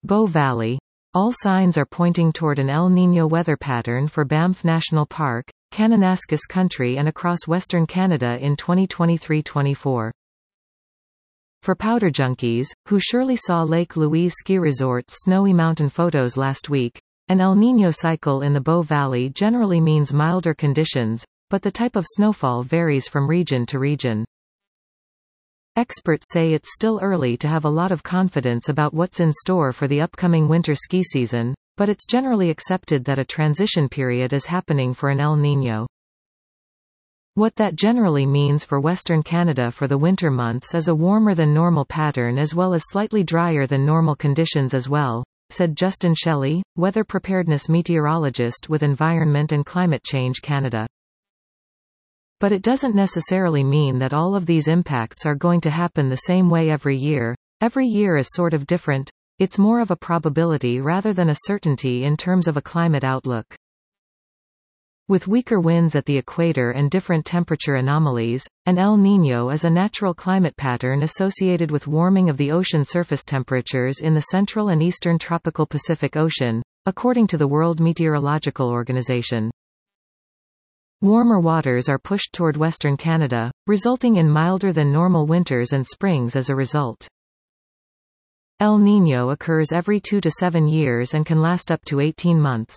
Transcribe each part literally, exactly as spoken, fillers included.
Bow Valley. All signs are pointing toward an El Niño weather pattern for Banff National Park, Kananaskis Country and across western Canada in twenty twenty-three twenty-four. For powder junkies, who surely saw Lake Louise Ski Resort's snowy mountain photos last week, an El Niño cycle in the Bow Valley generally means milder conditions, but the type of snowfall varies from region to region. Experts say it's still early to have a lot of confidence about what's in store for the upcoming winter ski season, but it's generally accepted that a transition period is happening for an El Niño. What that generally means for Western Canada for the winter months is a warmer than normal pattern as well as slightly drier than normal conditions as well, said Justin Shelley, weather preparedness meteorologist with Environment and Climate Change Canada. But it doesn't necessarily mean that all of these impacts are going to happen the same way every year. Every year is sort of different. It's more of a probability rather than a certainty in terms of a climate outlook. With weaker winds at the equator and different temperature anomalies, an El Niño is a natural climate pattern associated with warming of the ocean surface temperatures in the central and eastern tropical Pacific Ocean, according to the World Meteorological Organization. Warmer waters are pushed toward Western Canada, resulting in milder than normal winters and springs as a result. El Niño occurs every two to seven years and can last up to eighteen months.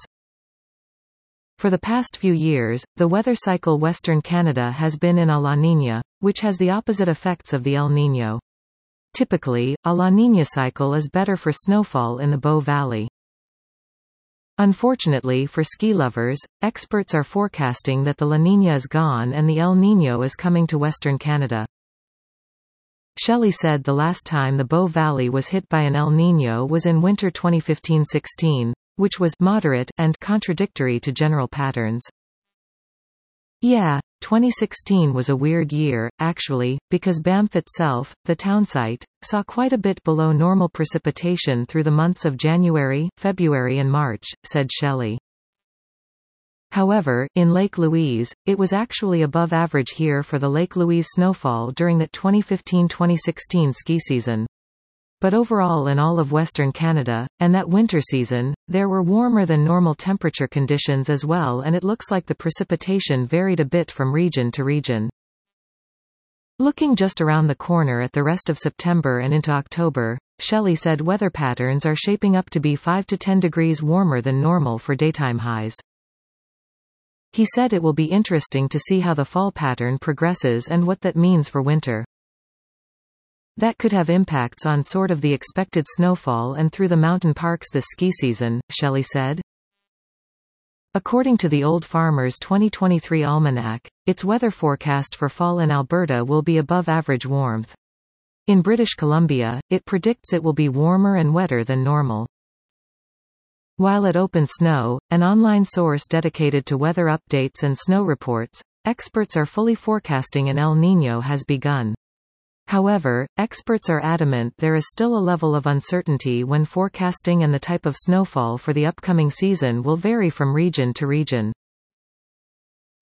For the past few years, the weather cycle Western Canada has been in a La Niña, which has the opposite effects of the El Niño. Typically, a La Niña cycle is better for snowfall in the Bow Valley. Unfortunately for ski lovers, experts are forecasting that the La Niña is gone and the El Niño is coming to Western Canada. Shelley said the last time the Bow Valley was hit by an El Niño was in winter twenty fifteen sixteen. Which was moderate and contradictory to general patterns. Yeah, twenty sixteen was a weird year, actually, because Banff itself, the townsite, saw quite a bit below normal precipitation through the months of January, February and March, said Shelley. However, in Lake Louise, it was actually above average here for the Lake Louise snowfall during that twenty fifteen twenty sixteen ski season. But overall in all of Western Canada, and that winter season, there were warmer than normal temperature conditions as well, and it looks like the precipitation varied a bit from region to region. Looking just around the corner at the rest of September and into October, Shelley said weather patterns are shaping up to be five to ten degrees warmer than normal for daytime highs. He said it will be interesting to see how the fall pattern progresses and what that means for winter. That could have impacts on sort of the expected snowfall and through the mountain parks this ski season, Shelley said. According to the Old Farmer's twenty twenty-three Almanac, its weather forecast for fall in Alberta will be above average warmth. In British Columbia, it predicts it will be warmer and wetter than normal. While at Open Snow, an online source dedicated to weather updates and snow reports, experts are fully forecasting an El Niño has begun. However, experts are adamant there is still a level of uncertainty when forecasting, and the type of snowfall for the upcoming season will vary from region to region.